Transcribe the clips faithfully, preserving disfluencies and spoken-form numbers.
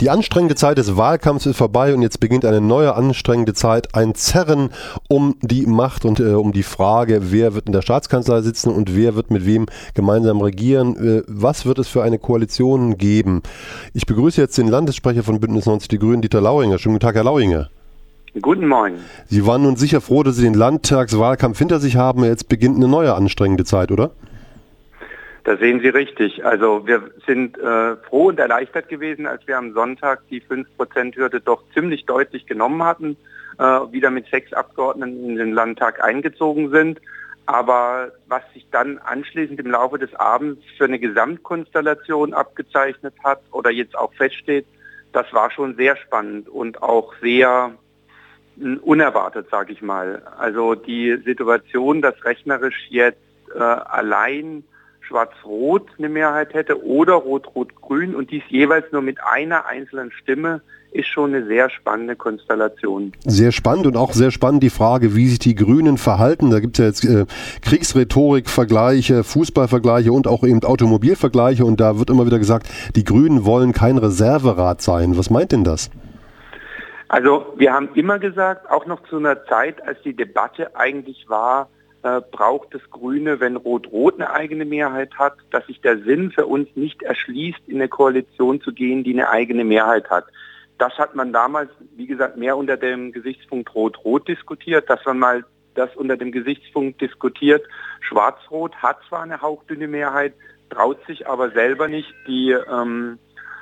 Die anstrengende Zeit des Wahlkampfs ist vorbei und jetzt beginnt eine neue anstrengende Zeit. Ein Zerren um die Macht und äh, um die Frage, wer wird in der Staatskanzlei sitzen und wer wird mit wem gemeinsam regieren. Äh, was wird es für eine Koalition geben? Ich begrüße jetzt den Landessprecher von Bündnis neunzig Die Grünen, Dieter Lauringer. Schönen guten Tag, Herr Lauringer. Guten Morgen. Sie waren nun sicher froh, dass Sie den Landtagswahlkampf hinter sich haben. Jetzt beginnt eine neue anstrengende Zeit, oder? Da sehen Sie richtig. Also wir sind äh, froh und erleichtert gewesen, als wir am Sonntag die fünf Prozent Hürde doch ziemlich deutlich genommen hatten, äh, wieder mit sechs Abgeordneten in den Landtag eingezogen sind. Aber was sich dann anschließend im Laufe des Abends für eine Gesamtkonstellation abgezeichnet hat oder jetzt auch feststeht, das war schon sehr spannend und auch sehr unerwartet, sage ich mal. Also die Situation, dass rechnerisch jetzt äh, allein Schwarz-Rot eine Mehrheit hätte oder Rot-Rot-Grün und dies jeweils nur mit einer einzelnen Stimme, ist schon eine sehr spannende Konstellation. Sehr spannend und auch sehr spannend die Frage, wie sich die Grünen verhalten. Da gibt es ja jetzt äh, Kriegsrhetorik-Vergleiche, Fußballvergleiche und auch eben Automobilvergleiche und da wird immer wieder gesagt, die Grünen wollen kein Reserverat sein. Was meint denn das? Also wir haben immer gesagt, auch noch zu einer Zeit, als die Debatte eigentlich war, Äh, braucht es Grüne, wenn Rot-Rot eine eigene Mehrheit hat, dass sich der Sinn für uns nicht erschließt, in eine Koalition zu gehen, die eine eigene Mehrheit hat. Das hat man damals, wie gesagt, mehr unter dem Gesichtspunkt Rot-Rot diskutiert, dass man mal das unter dem Gesichtspunkt diskutiert. Schwarz-Rot hat zwar eine hauchdünne Mehrheit, traut sich aber selber nicht, die ähm,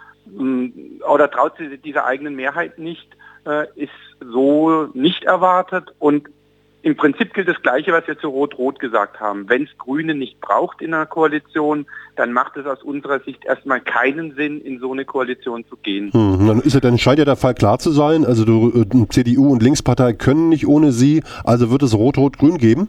oder traut sich dieser eigenen Mehrheit nicht, äh, ist so nicht erwartet und im Prinzip gilt das Gleiche, was wir zu Rot-Rot gesagt haben. Wenn es Grüne nicht braucht in einer Koalition, dann macht es aus unserer Sicht erstmal keinen Sinn, in so eine Koalition zu gehen. Hm, dann, ist ja, dann scheint ja der Fall klar zu sein. Also du, C D U und Linkspartei können nicht ohne Sie. Also wird es Rot-Rot-Grün geben?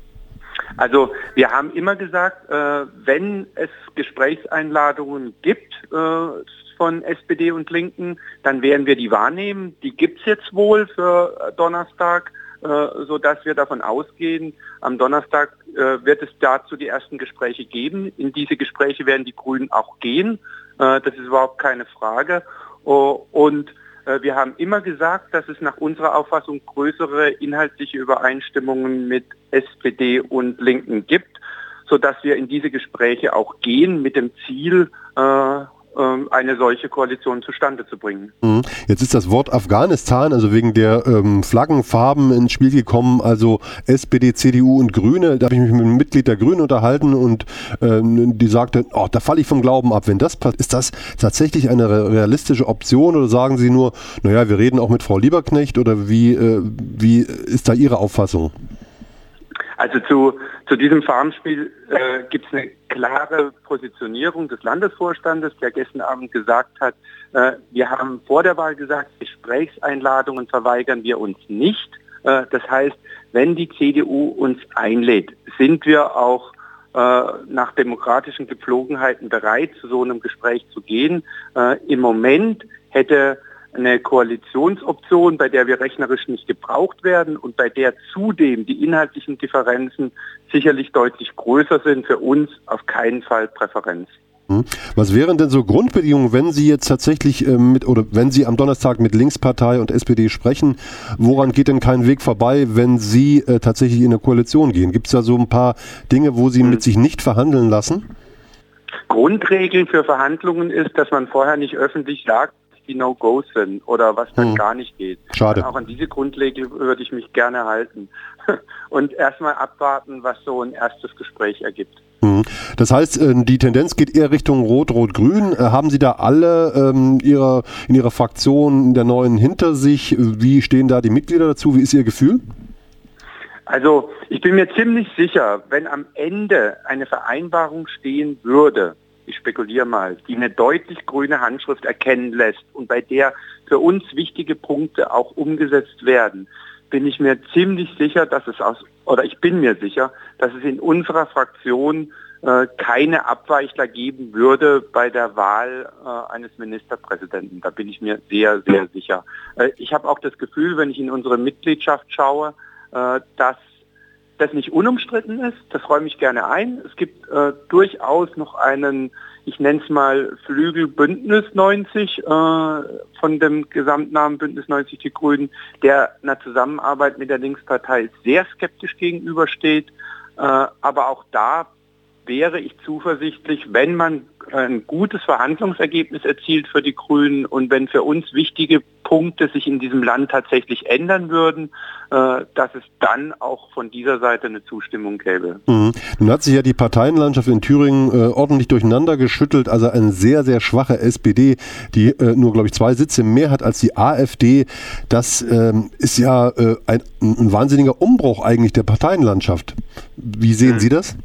Also wir haben immer gesagt, äh, wenn es Gesprächseinladungen gibt äh, von S P D und Linken, dann werden wir die wahrnehmen. Die gibt es jetzt wohl für Donnerstag, so dass wir davon ausgehen, am Donnerstag äh, wird es dazu die ersten Gespräche geben. In diese Gespräche werden die Grünen auch gehen. Äh, das ist überhaupt keine Frage. Oh, und äh, wir haben immer gesagt, dass es nach unserer Auffassung größere inhaltliche Übereinstimmungen mit S P D und Linken gibt, sodass wir in diese Gespräche auch gehen mit dem Ziel, äh, eine solche Koalition zustande zu bringen. Jetzt ist das Wort Afghanistan, also wegen der ähm, Flaggenfarben ins Spiel gekommen, also S P D, C D U und Grüne. Da habe ich mich mit einem Mitglied der Grünen unterhalten und ähm, die sagte, oh, da falle ich vom Glauben ab. Wenn das passiert, ist das tatsächlich eine realistische Option oder sagen Sie nur, naja, wir reden auch mit Frau Lieberknecht oder wie, äh, wie ist da Ihre Auffassung? Also zu, zu diesem Farbenspiel äh, gibt es eine klare Positionierung des Landesvorstandes, der gestern Abend gesagt hat, äh, wir haben vor der Wahl gesagt, Gesprächseinladungen verweigern wir uns nicht. Äh, das heißt, wenn die C D U uns einlädt, sind wir auch äh, nach demokratischen Gepflogenheiten bereit, zu so einem Gespräch zu gehen. Äh, im Moment hätte eine Koalitionsoption, bei der wir rechnerisch nicht gebraucht werden und bei der zudem die inhaltlichen Differenzen sicherlich deutlich größer sind, für uns auf keinen Fall Präferenz. Was wären denn so Grundbedingungen, wenn Sie jetzt tatsächlich äh, mit oder wenn Sie am Donnerstag mit Linkspartei und S P D sprechen, woran geht denn kein Weg vorbei, wenn Sie äh, tatsächlich in eine Koalition gehen? Gibt es da so ein paar Dinge, wo Sie hm. mit sich nicht verhandeln lassen? Grundregeln für Verhandlungen ist, dass man vorher nicht öffentlich sagt, die No-Gos sind oder was dann hm. gar nicht geht. Schade. Auch an diese Grundregel würde ich mich gerne halten und erstmal abwarten, was so ein erstes Gespräch ergibt. Das heißt, die Tendenz geht eher Richtung Rot-Rot-Grün. Haben Sie da alle ähm, ihrer, in Ihrer Fraktion der Neuen hinter sich? Wie stehen da die Mitglieder dazu? Wie ist Ihr Gefühl? Also ich bin mir ziemlich sicher, wenn am Ende eine Vereinbarung stehen würde, ich spekuliere mal, die eine deutlich grüne Handschrift erkennen lässt und bei der für uns wichtige Punkte auch umgesetzt werden, bin ich mir ziemlich sicher, dass es aus, oder ich bin mir sicher, dass es in unserer Fraktion äh, keine Abweichler geben würde bei der Wahl äh, eines Ministerpräsidenten. Da bin ich mir sehr, sehr sicher. Äh, ich habe auch das Gefühl, wenn ich in unsere Mitgliedschaft schaue, äh, dass das nicht unumstritten ist, das räume ich gerne ein. Es gibt äh, durchaus noch einen, ich nenne es mal Flügel Bündnis neunzig, äh, von dem Gesamtnamen Bündnis neunzig Die Grünen, der einer Zusammenarbeit mit der Linkspartei sehr skeptisch gegenübersteht. Äh, aber auch da wäre ich zuversichtlich, wenn man ein gutes Verhandlungsergebnis erzielt für die Grünen und wenn für uns wichtige Punkte sich in diesem Land tatsächlich ändern würden, äh, dass es dann auch von dieser Seite eine Zustimmung gäbe. Mhm. Nun hat sich ja die Parteienlandschaft in Thüringen äh, ordentlich durcheinander geschüttelt, also eine sehr, sehr schwache S P D, die äh, nur, glaube ich, zwei Sitze mehr hat als die AfD. Das ähm, ist ja äh, ein, ein wahnsinniger Umbruch eigentlich der Parteienlandschaft. Wie sehen mhm. Sie das?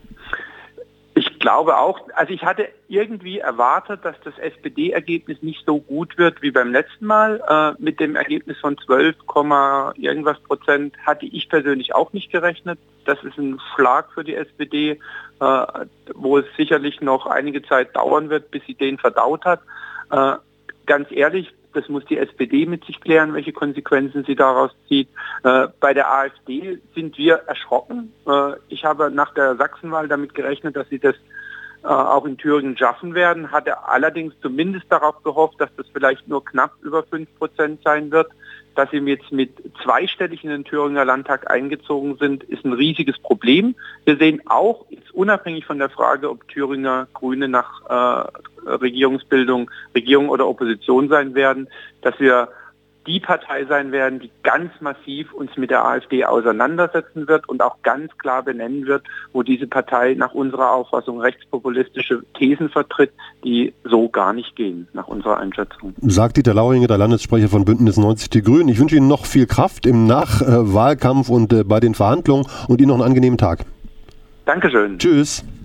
Ich glaube auch, also ich hatte irgendwie erwartet, dass das S P D-Ergebnis nicht so gut wird wie beim letzten Mal. Äh, mit dem Ergebnis von zwölf, irgendwas Prozent hatte ich persönlich auch nicht gerechnet. Das ist ein Schlag für die S P D, äh, wo es sicherlich noch einige Zeit dauern wird, bis sie den verdaut hat. Äh, ganz ehrlich, das muss die S P D mit sich klären, welche Konsequenzen sie daraus zieht. Äh, bei der AfD sind wir erschrocken. Äh, ich habe nach der Sachsenwahl damit gerechnet, dass sie das äh, auch in Thüringen schaffen werden, hatte allerdings zumindest darauf gehofft, dass das vielleicht nur knapp über fünf Prozent sein wird. Dass sie jetzt mit zweistellig in den Thüringer Landtag eingezogen sind, ist ein riesiges Problem. Wir sehen auch, jetzt unabhängig von der Frage, ob Thüringer Grüne nach äh, Regierungsbildung, Regierung oder Opposition sein werden, dass wir die Partei sein werden, die ganz massiv uns mit der AfD auseinandersetzen wird und auch ganz klar benennen wird, wo diese Partei nach unserer Auffassung rechtspopulistische Thesen vertritt, die so gar nicht gehen, nach unserer Einschätzung. Sagt Dieter Lauringe, der Landessprecher von Bündnis neunzig Die Grünen. Ich wünsche Ihnen noch viel Kraft im Nachwahlkampf und äh, bei den Verhandlungen und Ihnen noch einen angenehmen Tag. Dankeschön. Tschüss.